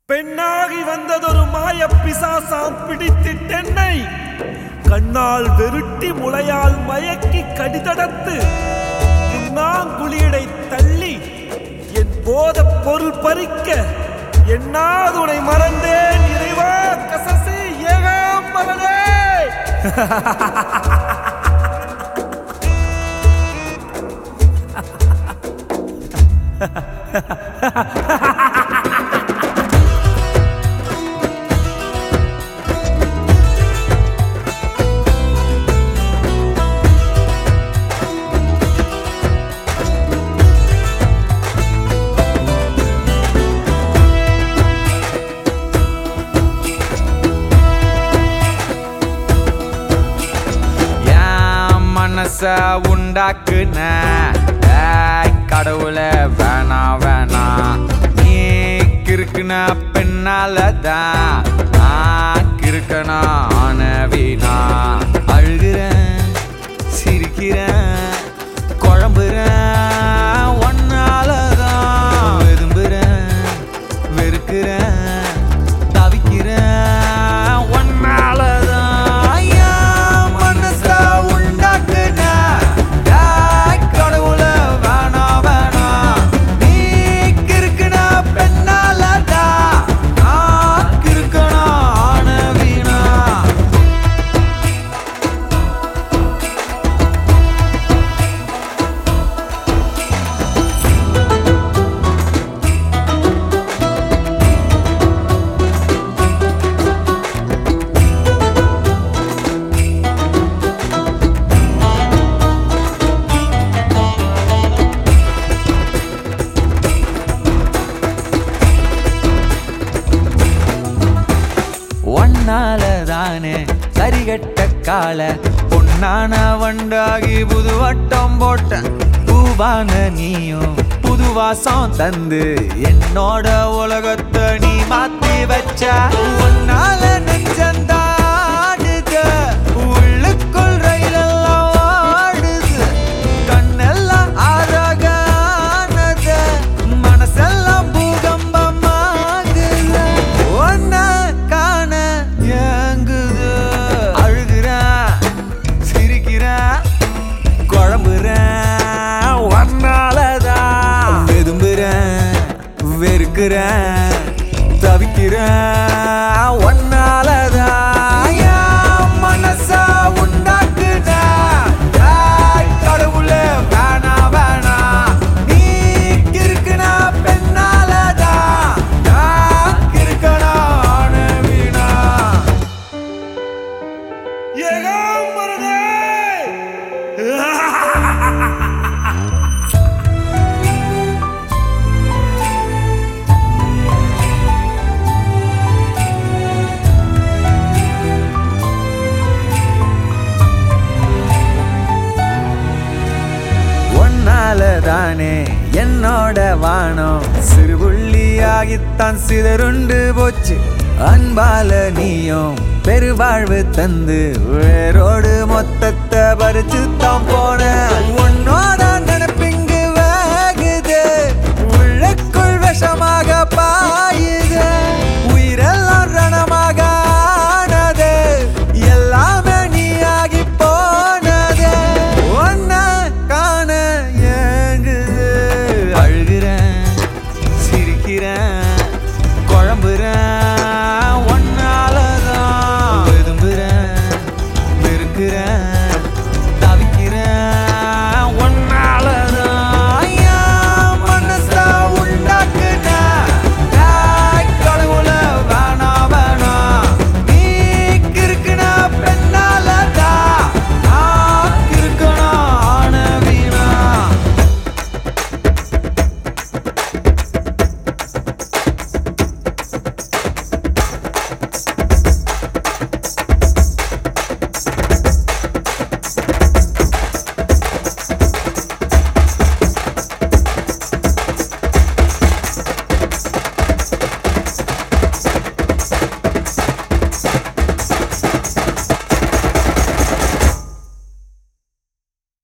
பெண்ணாகி வந்ததொரு மாய பிசாசாம் பிடித்திட்டென்னை கண்ணால் வெருட்டி முளையால் மயக்கி கடிதடத்து குளியடை தள்ளி என் போத பொருள் பறிக்க என்னாதுனை மறந்தேன் இறைவா கசசி ஏகாம்பரனே. உண்டாக்குன கடவுளை வேணா வேணா நீ கிறுக்குன பெண்ணாலதான் கிறுக்கனா ஆனவீனா அழுகிறேன் சிரிக்கிறேன் குழம்புறேன் ஒன்னாலதான் விரும்புறேன் வெறுக்கிறேன் தவிக்கிறேன் ஒன்னாலதான் தானே சரிகட்ட கால பொன்னான வண்டாகி புது வட்டம் போட்ட பூவான நீயும் புது வாசம் தந்து என்னோட உலகத்தை நீ மாத்தி வச்ச உன்னால நெஞ்சந்தாடுது உள்ளுக்குள் ரயிலெல்லாம் ஆடுது கண்ணெல்லாம் ஆராகானது மனசெல்லாம் பூகம்பமாகுது ஒன்ன காண அழுகிறேன் சிரிக்கிறேன் குழம்புறேன் ஒன்னாலதான் விரும்புறேன் வெறுக்கிறேன் தவிக்கிறேன் ஒன்னாலதான் மனசா உண்டாக்குன கடவுளே வேணா வேணா நீ கிறுக்குன பெண்ணாலதான் கிறுக்கனா ஆனவீனா. ஏகாம்பரனே. ஒன்னாலதானே என்னோட வானம் சிறுபுள்ளியாகித்தான் சிதறுண்டு போச்சு அன்பால நீயும் பெருவாழ்வு தந்து வேரோடு மொத்தத்தை பறிச்சு தான் போன உன்னோட